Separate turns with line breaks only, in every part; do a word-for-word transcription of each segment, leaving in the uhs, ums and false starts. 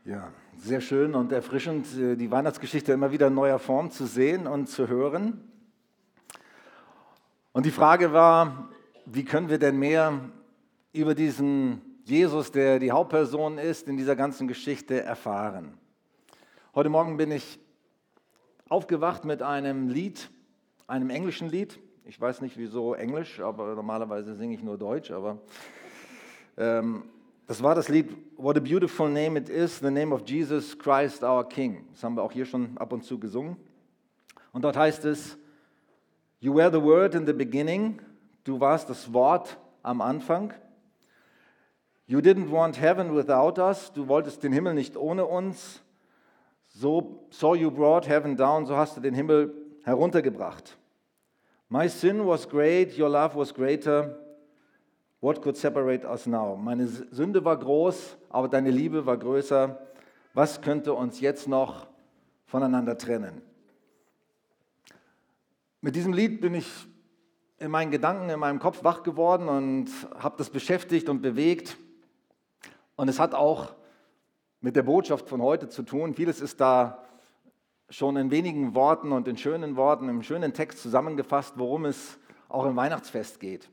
Ja, sehr schön und erfrischend, die Weihnachtsgeschichte immer wieder in neuer Form zu sehen und zu hören. Und die Frage war, wie können wir denn mehr über diesen Jesus, der die Hauptperson ist, in dieser ganzen Geschichte erfahren? Heute Morgen bin ich aufgewacht mit einem Lied, einem englischen Lied. Ich weiß nicht, wieso Englisch, aber normalerweise singe ich nur Deutsch, aber ähm, das war das Lied What a Beautiful Name It Is, the Name of Jesus Christ Our King. Das haben wir auch hier schon ab und zu gesungen. Und dort heißt es, You were the word in the beginning, du warst das Wort am Anfang. You didn't want heaven without us, du wolltest den Himmel nicht ohne uns. So, so you brought heaven down, so hast du den Himmel heruntergebracht. My sin was great, your love was greater. What could separate us now? Meine Sünde war groß, aber deine Liebe war größer. Was könnte uns jetzt noch voneinander trennen? Mit diesem Lied bin ich in meinen Gedanken, in meinem Kopf wach geworden und habe das beschäftigt und bewegt. Und es hat auch mit der Botschaft von heute zu tun. Vieles ist da schon in wenigen Worten und in schönen Worten, im schönen Text zusammengefasst, worum es auch im Weihnachtsfest geht.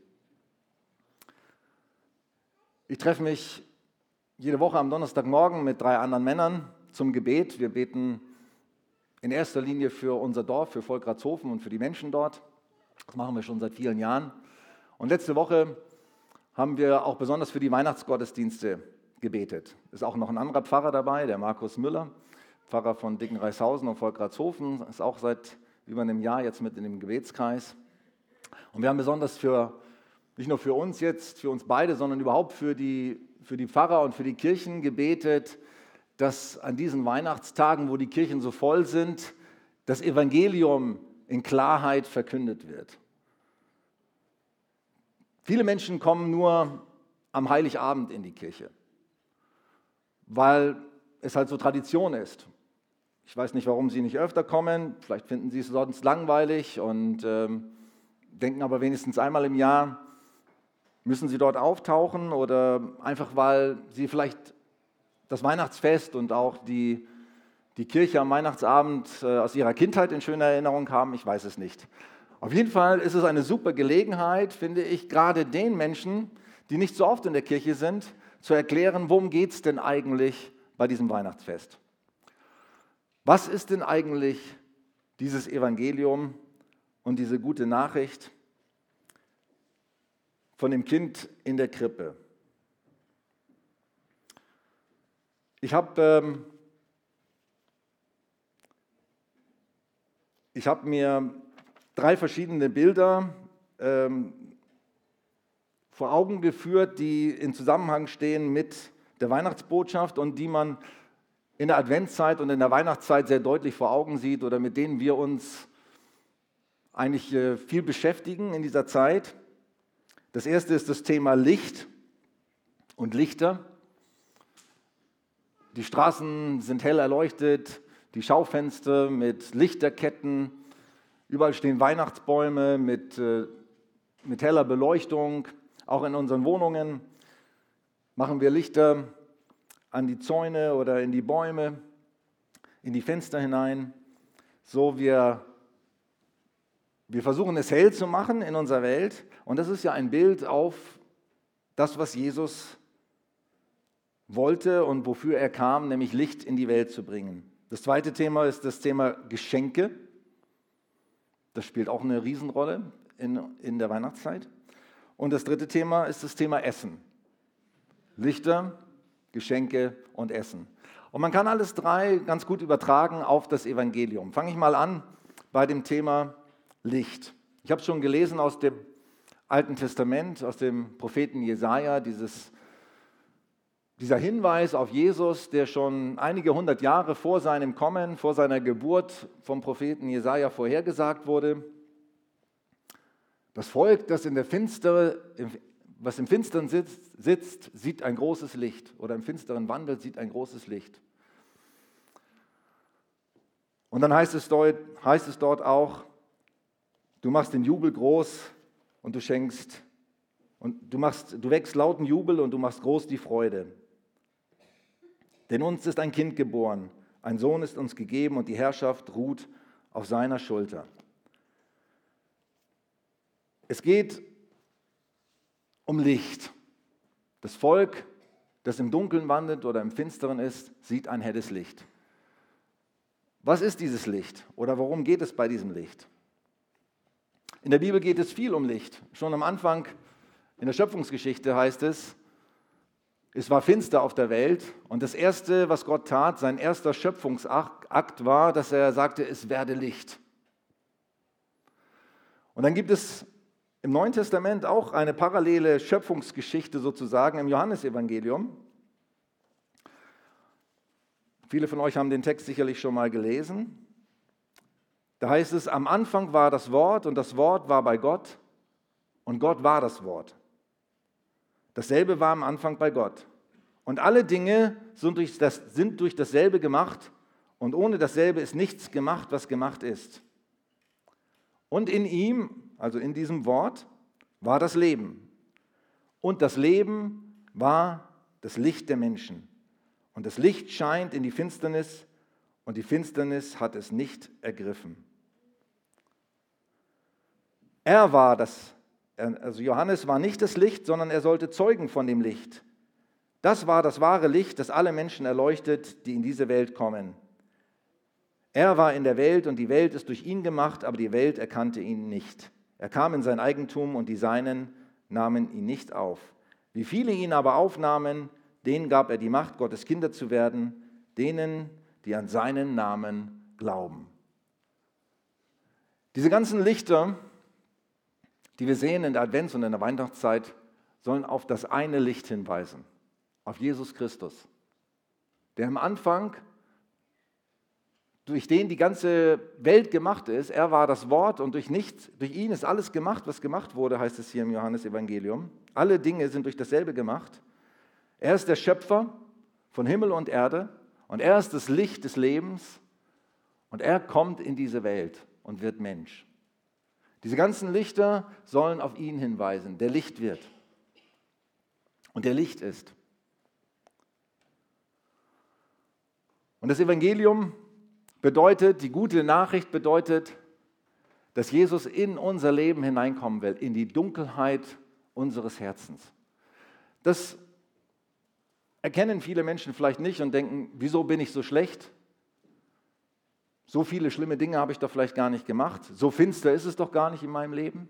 Ich treffe mich jede Woche am Donnerstagmorgen mit drei anderen Männern zum Gebet. Wir beten in erster Linie für unser Dorf, für Volkratshofen und für die Menschen dort. Das machen wir schon seit vielen Jahren. Und letzte Woche haben wir auch besonders für die Weihnachtsgottesdienste gebetet. Ist auch noch ein anderer Pfarrer dabei, der Markus Müller, Pfarrer von Dickenreichshausen und Volkratshofen, ist auch seit über einem Jahr jetzt mit in dem Gebetskreis. Und wir haben besonders für nicht nur für uns jetzt, für uns beide, sondern überhaupt für die, für die Pfarrer und für die Kirchen gebetet, dass an diesen Weihnachtstagen, wo die Kirchen so voll sind, das Evangelium in Klarheit verkündet wird. Viele Menschen kommen nur am Heiligabend in die Kirche, weil es halt so Tradition ist. Ich weiß nicht, warum sie nicht öfter kommen, vielleicht finden sie es sonst langweilig und ähm, denken aber wenigstens einmal im Jahr, müssen sie dort auftauchen oder einfach, weil sie vielleicht das Weihnachtsfest und auch die, die Kirche am Weihnachtsabend äh, aus ihrer Kindheit in schöner Erinnerung haben? Ich weiß es nicht. Auf jeden Fall ist es eine super Gelegenheit, finde ich, gerade den Menschen, die nicht so oft in der Kirche sind, zu erklären, worum geht es denn eigentlich bei diesem Weihnachtsfest? Was ist denn eigentlich dieses Evangelium und diese gute Nachricht von dem Kind in der Krippe? Ich habe ähm, ich hab mir drei verschiedene Bilder ähm, vor Augen geführt, die in Zusammenhang stehen mit der Weihnachtsbotschaft und die man in der Adventszeit und in der Weihnachtszeit sehr deutlich vor Augen sieht oder mit denen wir uns eigentlich äh, viel beschäftigen in dieser Zeit. Das erste ist das Thema Licht und Lichter. Die Straßen sind hell erleuchtet, die Schaufenster mit Lichterketten, überall stehen Weihnachtsbäume mit, äh, mit heller Beleuchtung. Auch in unseren Wohnungen machen wir Lichter an die Zäune oder in die Bäume, in die Fenster hinein. So wir Wir versuchen es hell zu machen in unserer Welt und das ist ja ein Bild auf das, was Jesus wollte und wofür er kam, nämlich Licht in die Welt zu bringen. Das zweite Thema ist das Thema Geschenke. Das spielt auch eine Riesenrolle in, in der Weihnachtszeit. Und das dritte Thema ist das Thema Essen. Lichter, Geschenke und Essen. Und man kann alles drei ganz gut übertragen auf das Evangelium. Fange ich mal an bei dem Thema Licht. Ich habe es schon gelesen aus dem Alten Testament, aus dem Propheten Jesaja, dieses, dieser Hinweis auf Jesus, der schon einige hundert Jahre vor seinem Kommen, vor seiner Geburt vom Propheten Jesaja vorhergesagt wurde. Das Volk, das in der Finstere, was im Finstern sitzt, sitzt, sieht ein großes Licht oder im Finsteren wandelt, sieht ein großes Licht. Und dann heißt es dort, heißt es dort auch, du machst den Jubel groß und du schenkst, und du machst, du wächst lauten Jubel und du machst groß die Freude. Denn uns ist ein Kind geboren, ein Sohn ist uns gegeben und die Herrschaft ruht auf seiner Schulter. Es geht um Licht. Das Volk, das im Dunkeln wandelt oder im Finsteren ist, sieht ein helles Licht. Was ist dieses Licht oder worum geht es bei diesem Licht? In der Bibel geht es viel um Licht. Schon am Anfang in der Schöpfungsgeschichte heißt es, es war finster auf der Welt und das Erste, was Gott tat, sein erster Schöpfungsakt war, dass er sagte, es werde Licht. Und dann gibt es im Neuen Testament auch eine parallele Schöpfungsgeschichte sozusagen im Johannesevangelium. Viele von euch haben den Text sicherlich schon mal gelesen. Da heißt es, am Anfang war das Wort und das Wort war bei Gott und Gott war das Wort. Dasselbe war am Anfang bei Gott. Und alle Dinge sind durch, das, sind durch dasselbe gemacht und ohne dasselbe ist nichts gemacht, was gemacht ist. Und in ihm, also in diesem Wort, war das Leben. Und das Leben war das Licht der Menschen. Und das Licht scheint in die Finsternis und die Finsternis hat es nicht ergriffen. Er war das, also Johannes war nicht das Licht, sondern er sollte zeugen von dem Licht. Das war das wahre Licht, das alle Menschen erleuchtet, die in diese Welt kommen. Er war in der Welt und die Welt ist durch ihn gemacht, aber die Welt erkannte ihn nicht. Er kam in sein Eigentum und die Seinen nahmen ihn nicht auf. Wie viele ihn aber aufnahmen, denen gab er die Macht, Gottes Kinder zu werden, denen, die an seinen Namen glauben. Diese ganzen Lichter, die wir sehen in der Advents- und in der Weihnachtszeit, sollen auf das eine Licht hinweisen, auf Jesus Christus, der am Anfang, durch den die ganze Welt gemacht ist, er war das Wort und durch nichts, durch ihn ist alles gemacht, was gemacht wurde, heißt es hier im Johannesevangelium. Alle Dinge sind durch dasselbe gemacht. Er ist der Schöpfer von Himmel und Erde und er ist das Licht des Lebens und er kommt in diese Welt und wird Mensch. Diese ganzen Lichter sollen auf ihn hinweisen, der Licht wird und der Licht ist. Und das Evangelium bedeutet, die gute Nachricht bedeutet, dass Jesus in unser Leben hineinkommen will, in die Dunkelheit unseres Herzens. Das erkennen viele Menschen vielleicht nicht und denken, wieso bin ich so schlecht? So viele schlimme Dinge habe ich doch vielleicht gar nicht gemacht. So finster ist es doch gar nicht in meinem Leben.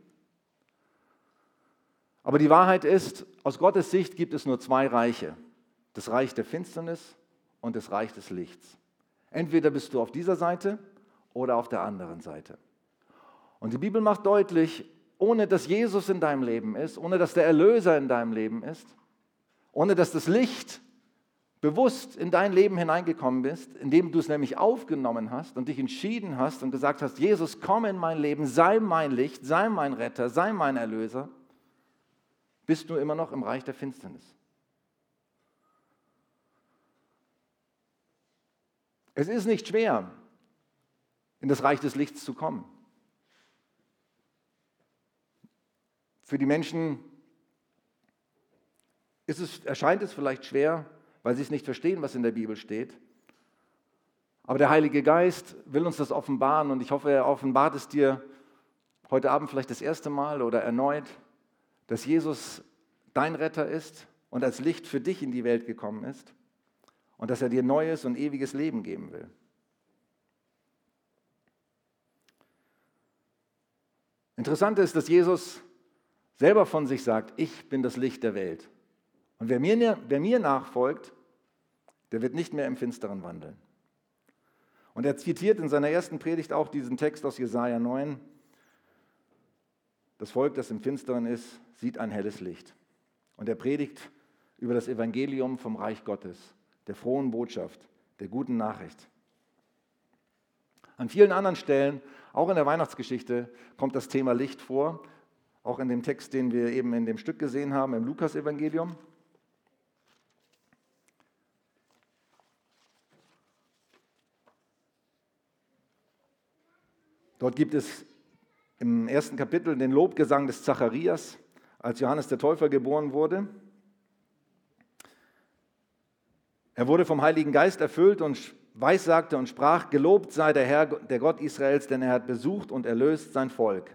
Aber die Wahrheit ist, aus Gottes Sicht gibt es nur zwei Reiche. Das Reich der Finsternis und das Reich des Lichts. Entweder bist du auf dieser Seite oder auf der anderen Seite. Und die Bibel macht deutlich, ohne dass Jesus in deinem Leben ist, ohne dass der Erlöser in deinem Leben ist, ohne dass das Licht bewusst in dein Leben hineingekommen ist, indem du es nämlich aufgenommen hast und dich entschieden hast und gesagt hast, Jesus, komm in mein Leben, sei mein Licht, sei mein Retter, sei mein Erlöser, bist du immer noch im Reich der Finsternis. Es ist nicht schwer, in das Reich des Lichts zu kommen. Für die Menschen ist es, erscheint es vielleicht schwer, weil sie es nicht verstehen, was in der Bibel steht. Aber der Heilige Geist will uns das offenbaren und ich hoffe, er offenbart es dir heute Abend vielleicht das erste Mal oder erneut, dass Jesus dein Retter ist und als Licht für dich in die Welt gekommen ist. Und dass er dir neues und ewiges Leben geben will. Interessant ist, dass Jesus selber von sich sagt, ich bin das Licht der Welt. Und wer mir, wer mir nachfolgt, der wird nicht mehr im Finsteren wandeln. Und er zitiert in seiner ersten Predigt auch diesen Text aus Jesaja neun. Das Volk, das im Finsteren ist, sieht ein helles Licht. Und er predigt über das Evangelium vom Reich Gottes, der frohen Botschaft, der guten Nachricht. An vielen anderen Stellen, auch in der Weihnachtsgeschichte, kommt das Thema Licht vor, auch in dem Text, den wir eben in dem Stück gesehen haben, im Lukas-Evangelium. Dort gibt es im ersten Kapitel den Lobgesang des Zacharias, als Johannes der Täufer geboren wurde. Er wurde vom Heiligen Geist erfüllt und weissagte und sprach: Gelobt sei der Herr, der Gott Israels, denn er hat besucht und erlöst sein Volk.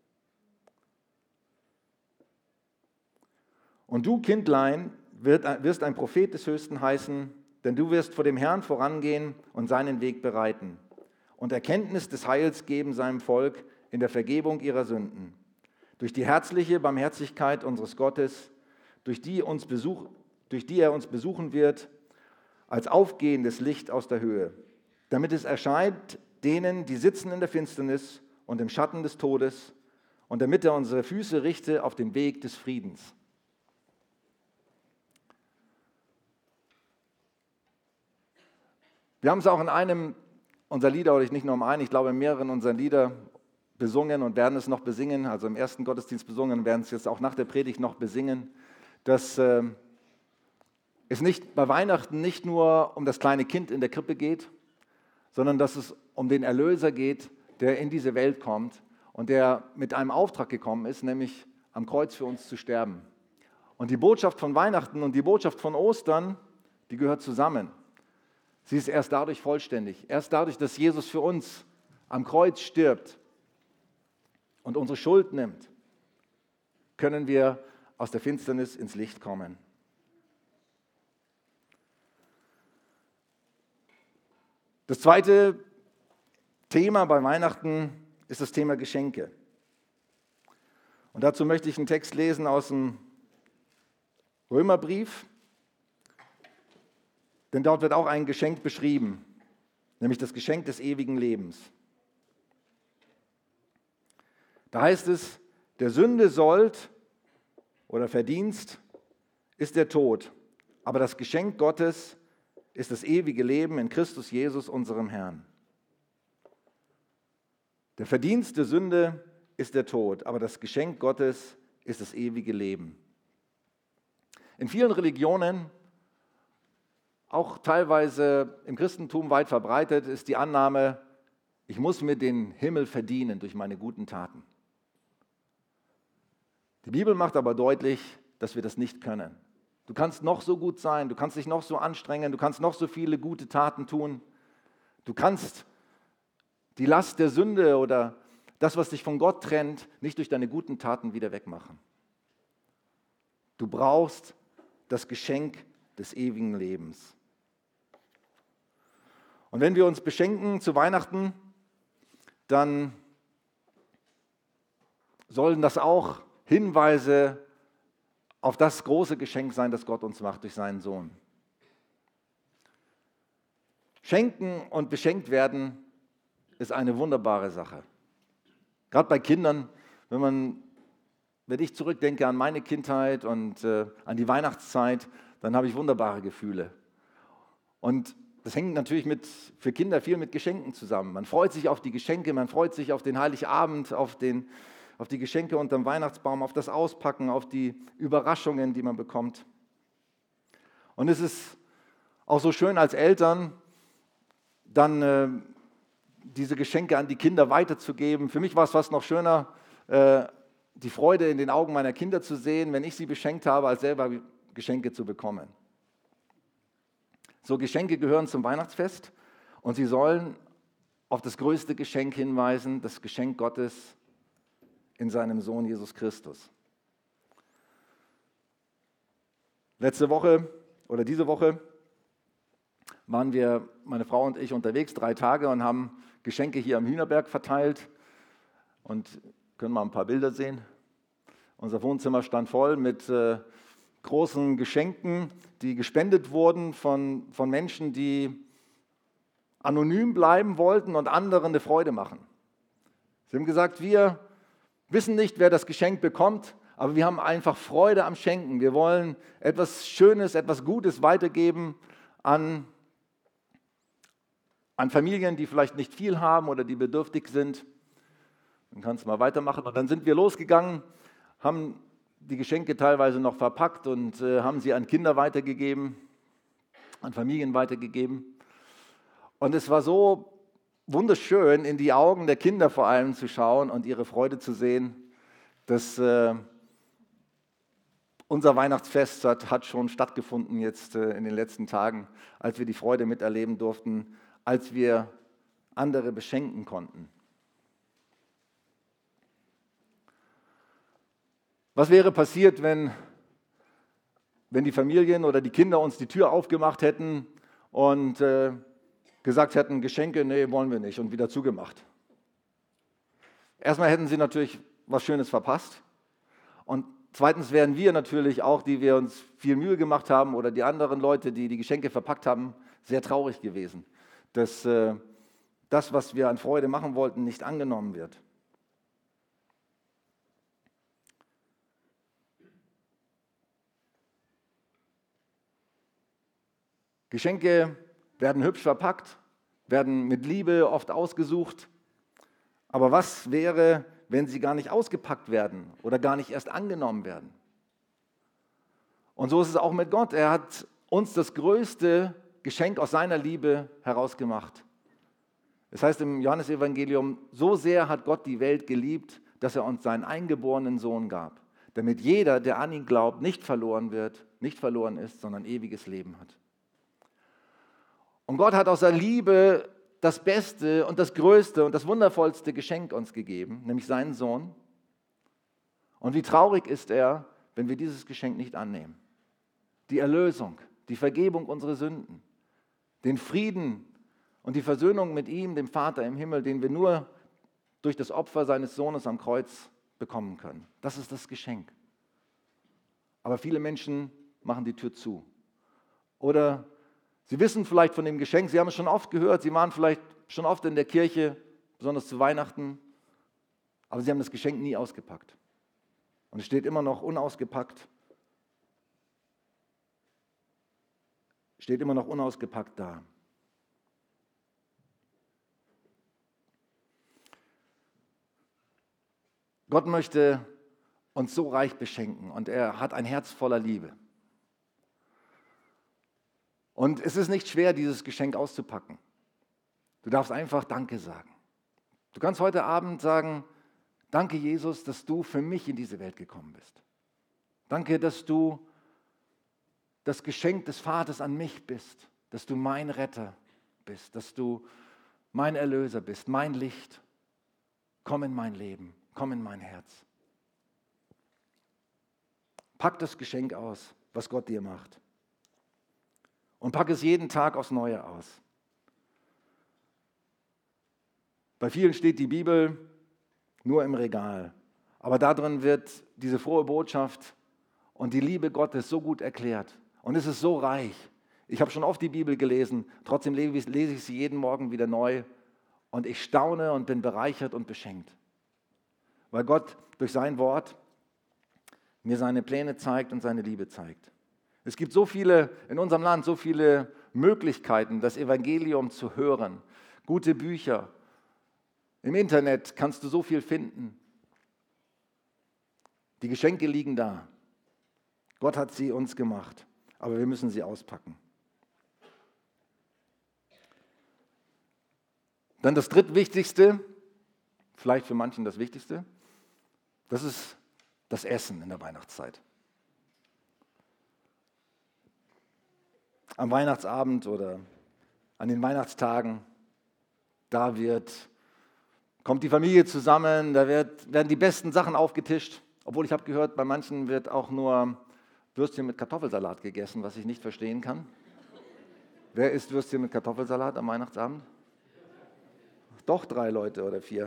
Und du, Kindlein, wirst ein Prophet des Höchsten heißen, denn du wirst vor dem Herrn vorangehen und seinen Weg bereiten und Erkenntnis des Heils geben seinem Volk in der Vergebung ihrer Sünden, durch die herzliche Barmherzigkeit unseres Gottes, durch die, uns Besuch, durch die er uns besuchen wird, als aufgehendes Licht aus der Höhe, damit es erscheint denen, die sitzen in der Finsternis und im Schatten des Todes, und damit er unsere Füße richte auf den Weg des Friedens. Wir haben es auch in einem unserer Lieder, oder nicht nur in einem, ich glaube in mehreren unserer Lieder besungen und werden es noch besingen, also im ersten Gottesdienst besungen und werden es jetzt auch nach der Predigt noch besingen, dass äh, es nicht bei Weihnachten nicht nur um das kleine Kind in der Krippe geht, sondern dass es um den Erlöser geht, der in diese Welt kommt und der mit einem Auftrag gekommen ist, nämlich am Kreuz für uns zu sterben. Und die Botschaft von Weihnachten und die Botschaft von Ostern, die gehört zusammen. Sie ist erst dadurch vollständig, erst dadurch, dass Jesus für uns am Kreuz stirbt und unsere Schuld nimmt, können wir aus der Finsternis ins Licht kommen. Das zweite Thema bei Weihnachten ist das Thema Geschenke. Und dazu möchte ich einen Text lesen aus dem Römerbrief, denn dort wird auch ein Geschenk beschrieben, nämlich das Geschenk des ewigen Lebens. Da heißt es, der Sünde Sold oder Verdienst ist der Tod, aber das Geschenk Gottes ist das ewige Leben in Christus Jesus, unserem Herrn. Der Verdienst der Sünde ist der Tod, aber das Geschenk Gottes ist das ewige Leben. In vielen Religionen, auch teilweise im Christentum weit verbreitet, ist die Annahme, ich muss mir den Himmel verdienen durch meine guten Taten. Die Bibel macht aber deutlich, dass wir das nicht können. Du kannst noch so gut sein, du kannst dich noch so anstrengen, du kannst noch so viele gute Taten tun. Du kannst die Last der Sünde oder das, was dich von Gott trennt, nicht durch deine guten Taten wieder wegmachen. Du brauchst das Geschenk des ewigen Lebens. Und wenn wir uns beschenken zu Weihnachten, dann sollen das auch Hinweise auf das große Geschenk sein, das Gott uns macht durch seinen Sohn. Schenken und beschenkt werden ist eine wunderbare Sache. Gerade bei Kindern, wenn man, wenn ich zurückdenke an meine Kindheit und äh, an die Weihnachtszeit, dann habe ich wunderbare Gefühle. Und das hängt natürlich mit, für Kinder viel mit Geschenken zusammen. Man freut sich auf die Geschenke, man freut sich auf den Heiligabend, auf, den, auf die Geschenke unterm Weihnachtsbaum, auf das Auspacken, auf die Überraschungen, die man bekommt. Und es ist auch so schön als Eltern, dann äh, diese Geschenke an die Kinder weiterzugeben. Für mich war es fast noch schöner, äh, die Freude in den Augen meiner Kinder zu sehen, wenn ich sie beschenkt habe, als selber Geschenke zu bekommen. So, Geschenke gehören zum Weihnachtsfest und sie sollen auf das größte Geschenk hinweisen, das Geschenk Gottes in seinem Sohn Jesus Christus. Letzte Woche oder diese Woche waren wir, meine Frau und ich, unterwegs, drei Tage und haben Geschenke hier am Hühnerberg verteilt und können mal ein paar Bilder sehen. Unser Wohnzimmer stand voll mit äh, großen Geschenken, die gespendet wurden von, von Menschen, die anonym bleiben wollten und anderen eine Freude machen. Sie haben gesagt, wir wissen nicht, wer das Geschenk bekommt, aber wir haben einfach Freude am Schenken. Wir wollen etwas Schönes, etwas Gutes weitergeben an, an Familien, die vielleicht nicht viel haben oder die bedürftig sind. Dann kannst du mal weitermachen. Und dann sind wir losgegangen, haben die Geschenke teilweise noch verpackt und äh, haben sie an Kinder weitergegeben, an Familien weitergegeben. Und es war so wunderschön, in die Augen der Kinder vor allem zu schauen und ihre Freude zu sehen, dass äh, unser Weihnachtsfest hat, hat schon stattgefunden jetzt äh, in den letzten Tagen, als wir die Freude miterleben durften, als wir andere beschenken konnten. Was wäre passiert, wenn, wenn die Familien oder die Kinder uns die Tür aufgemacht hätten und äh, gesagt hätten, Geschenke, nee, wollen wir nicht, und wieder zugemacht? Erstmal hätten sie natürlich was Schönes verpasst. Und zweitens wären wir natürlich auch, die wir uns viel Mühe gemacht haben, oder die anderen Leute, die die Geschenke verpackt haben, sehr traurig gewesen, dass äh, das, was wir an Freude machen wollten, nicht angenommen wird. Geschenke werden hübsch verpackt, werden mit Liebe oft ausgesucht. Aber was wäre, wenn sie gar nicht ausgepackt werden oder gar nicht erst angenommen werden? Und so ist es auch mit Gott. Er hat uns das größte Geschenk aus seiner Liebe herausgemacht. Es heißt im Johannesevangelium, so sehr hat Gott die Welt geliebt, dass er uns seinen eingeborenen Sohn gab, damit jeder, der an ihn glaubt, nicht verloren wird, nicht verloren ist, sondern ewiges Leben hat. Und Gott hat aus der Liebe das beste und das größte und das wundervollste Geschenk uns gegeben, nämlich seinen Sohn. Und wie traurig ist er, wenn wir dieses Geschenk nicht annehmen. Die Erlösung, die Vergebung unserer Sünden, den Frieden und die Versöhnung mit ihm, dem Vater im Himmel, den wir nur durch das Opfer seines Sohnes am Kreuz bekommen können. Das ist das Geschenk. Aber viele Menschen machen die Tür zu. Oder sie wissen vielleicht von dem Geschenk, sie haben es schon oft gehört, sie waren vielleicht schon oft in der Kirche, besonders zu Weihnachten, aber sie haben das Geschenk nie ausgepackt. Und es steht immer noch unausgepackt, steht immer noch unausgepackt da. Gott möchte uns so reich beschenken und er hat ein Herz voller Liebe. Und es ist nicht schwer, dieses Geschenk auszupacken. Du darfst einfach Danke sagen. Du kannst heute Abend sagen, danke Jesus, dass du für mich in diese Welt gekommen bist. Danke, dass du das Geschenk des Vaters an mich bist, dass du mein Retter bist, dass du mein Erlöser bist, mein Licht. Komm in mein Leben, komm in mein Herz. Pack das Geschenk aus, was Gott dir macht. Und pack es jeden Tag aufs Neue aus. Bei vielen steht die Bibel nur im Regal. Aber darin wird diese frohe Botschaft und die Liebe Gottes so gut erklärt. Und es ist so reich. Ich habe schon oft die Bibel gelesen, trotzdem lese ich sie jeden Morgen wieder neu. Und ich staune und bin bereichert und beschenkt. Weil Gott durch sein Wort mir seine Pläne zeigt und seine Liebe zeigt. Es gibt so viele, in unserem Land, so viele Möglichkeiten, das Evangelium zu hören. Gute Bücher. Im Internet kannst du so viel finden. Die Geschenke liegen da. Gott hat sie uns gemacht, aber wir müssen sie auspacken. Dann das drittwichtigste, vielleicht für manchen das Wichtigste, das ist das Essen in der Weihnachtszeit. Am Weihnachtsabend oder an den Weihnachtstagen, da wird, kommt die Familie zusammen, da wird, werden die besten Sachen aufgetischt. Obwohl ich habe gehört, bei manchen wird auch nur Würstchen mit Kartoffelsalat gegessen, was ich nicht verstehen kann. Wer isst Würstchen mit Kartoffelsalat am Weihnachtsabend? Doch drei Leute oder vier.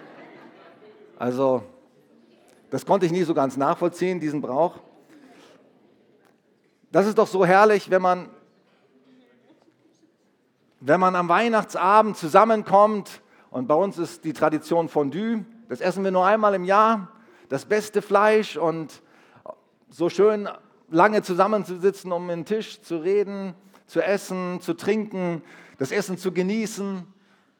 Also, das konnte ich nie so ganz nachvollziehen, diesen Brauch. Das ist doch so herrlich, wenn man, wenn man am Weihnachtsabend zusammenkommt, und bei uns ist die Tradition Fondue, das essen wir nur einmal im Jahr, das beste Fleisch und so schön lange zusammenzusitzen, um den Tisch zu reden, zu essen, zu trinken, das Essen zu genießen.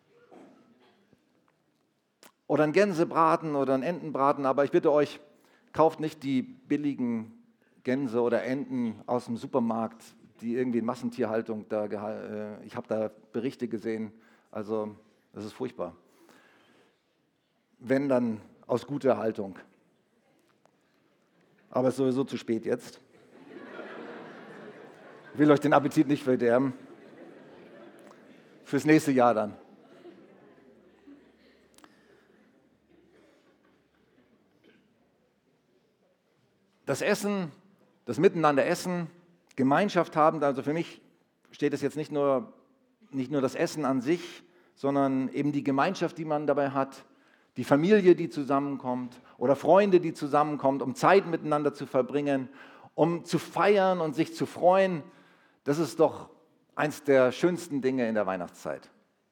Oder ein Gänsebraten oder ein Entenbraten, aber ich bitte euch, kauft nicht die billigen Gänse oder Enten aus dem Supermarkt, die irgendwie in Massentierhaltung, da, äh, ich habe da Berichte gesehen, also das ist furchtbar. Wenn, dann aus guter Haltung. Aber es ist sowieso zu spät jetzt. Ich will euch den Appetit nicht verderben. Fürs nächste Jahr dann. Das Essen, das Miteinander essen, Gemeinschaft haben, also für mich steht es jetzt nicht nur, nicht nur das Essen an sich, sondern eben die Gemeinschaft, die man dabei hat, die Familie, die zusammenkommt oder Freunde, die zusammenkommen, um Zeit miteinander zu verbringen, um zu feiern und sich zu freuen. Das ist doch eins der schönsten Dinge in der Weihnachtszeit.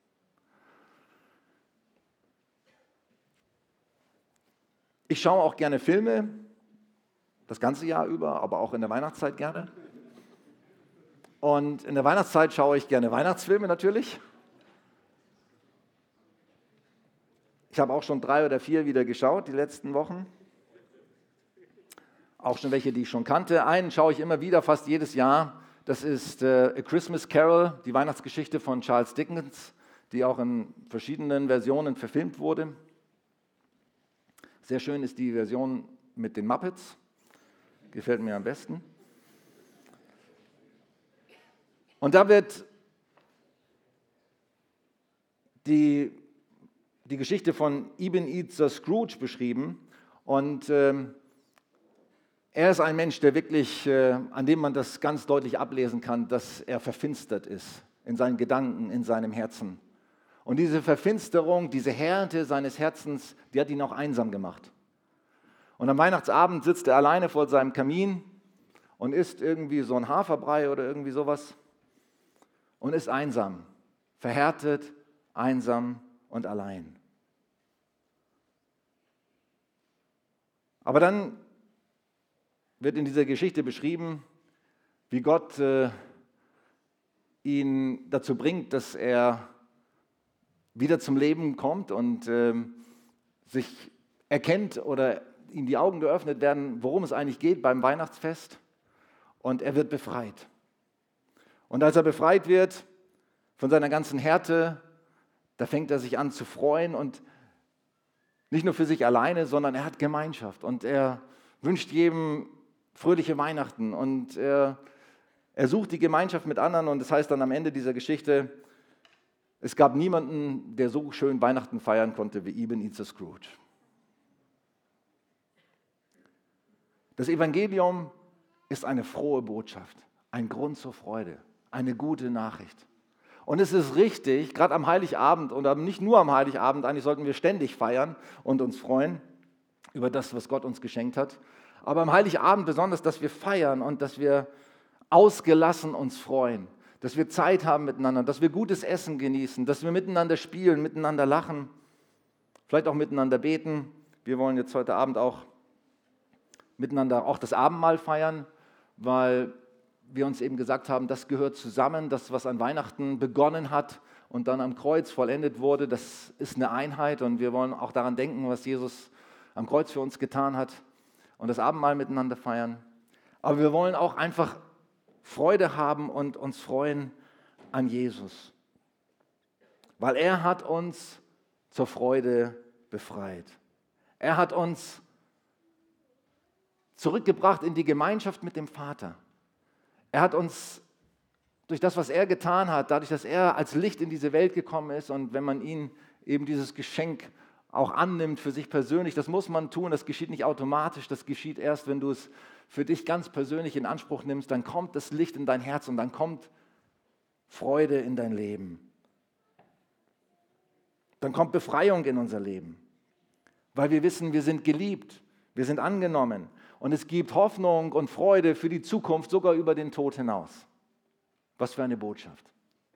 Ich schaue auch gerne Filme, das ganze Jahr über, aber auch in der Weihnachtszeit gerne. Und in der Weihnachtszeit schaue ich gerne Weihnachtsfilme natürlich. Ich habe auch schon drei oder vier wieder geschaut, die letzten Wochen. Auch schon welche, die ich schon kannte. Einen schaue ich immer wieder, fast jedes Jahr. Das ist äh, A Christmas Carol, die Weihnachtsgeschichte von Charles Dickens, die auch in verschiedenen Versionen verfilmt wurde. Sehr schön ist die Version mit den Muppets. Gefällt mir am besten. Und da wird die, die Geschichte von Ebenezer Scrooge beschrieben. Und ähm, er ist ein Mensch, der wirklich, äh, an dem man das ganz deutlich ablesen kann, dass er verfinstert ist in seinen Gedanken, in seinem Herzen. Und diese Verfinsterung, diese Härte seines Herzens, die hat ihn auch einsam gemacht. Und am Weihnachtsabend sitzt er alleine vor seinem Kamin und isst irgendwie so ein Haferbrei oder irgendwie sowas und ist einsam, verhärtet, einsam und allein. Aber dann wird in dieser Geschichte beschrieben, wie Gott äh, ihn dazu bringt, dass er wieder zum Leben kommt und äh, sich erkennt oder ihm die Augen geöffnet werden, worum es eigentlich geht beim Weihnachtsfest. Und er wird befreit. Und als er befreit wird von seiner ganzen Härte, da fängt er sich an zu freuen und nicht nur für sich alleine, sondern er hat Gemeinschaft und er wünscht jedem fröhliche Weihnachten und er, er sucht die Gemeinschaft mit anderen und das heißt dann am Ende dieser Geschichte, es gab niemanden, der so schön Weihnachten feiern konnte wie Ebenezer Scrooge. Das Evangelium ist eine frohe Botschaft, ein Grund zur Freude, eine gute Nachricht. Und es ist richtig, gerade am Heiligabend und nicht nur am Heiligabend, eigentlich sollten wir ständig feiern und uns freuen über das, was Gott uns geschenkt hat. Aber am Heiligabend besonders, dass wir feiern und dass wir ausgelassen uns freuen, dass wir Zeit haben miteinander, dass wir gutes Essen genießen, dass wir miteinander spielen, miteinander lachen, vielleicht auch miteinander beten. Wir wollen jetzt heute Abend auch miteinander auch das Abendmahl feiern, weil wir uns eben gesagt haben, das gehört zusammen, das, was an Weihnachten begonnen hat und dann am Kreuz vollendet wurde, das ist eine Einheit und wir wollen auch daran denken, was Jesus am Kreuz für uns getan hat und das Abendmahl miteinander feiern. Aber wir wollen auch einfach Freude haben und uns freuen an Jesus, weil er hat uns zur Freude befreit. Er hat uns zurückgebracht in die Gemeinschaft mit dem Vater. Er hat uns durch das, was er getan hat, dadurch, dass er als Licht in diese Welt gekommen ist und wenn man ihn eben dieses Geschenk auch annimmt für sich persönlich, das muss man tun, das geschieht nicht automatisch, das geschieht erst, wenn du es für dich ganz persönlich in Anspruch nimmst, dann kommt das Licht in dein Herz und dann kommt Freude in dein Leben. Dann kommt Befreiung in unser Leben, weil wir wissen, wir sind geliebt, wir sind angenommen. Und es gibt Hoffnung und Freude für die Zukunft, sogar über den Tod hinaus. Was für eine Botschaft.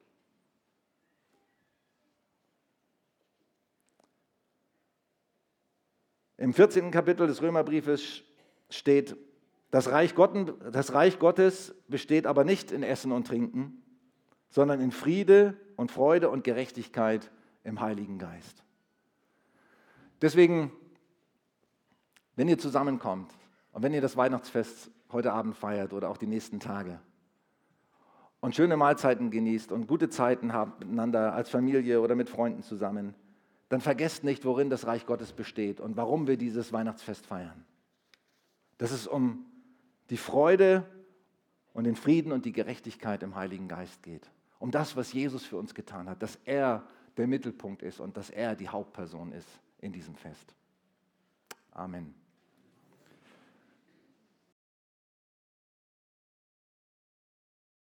Im vierzehnten Kapitel des Römerbriefes steht, das Reich Gottes, das Reich Gottes besteht aber nicht in Essen und Trinken, sondern in Friede und Freude und Gerechtigkeit im Heiligen Geist. Deswegen, wenn ihr zusammenkommt, und wenn ihr das Weihnachtsfest heute Abend feiert oder auch die nächsten Tage und schöne Mahlzeiten genießt und gute Zeiten habt miteinander als Familie oder mit Freunden zusammen, dann vergesst nicht, worin das Reich Gottes besteht und warum wir dieses Weihnachtsfest feiern. dass es um die Freude und den Frieden und die Gerechtigkeit im Heiligen Geist geht. Um das, was Jesus für uns getan hat, dass er der Mittelpunkt ist und dass er die Hauptperson ist in diesem Fest. Amen.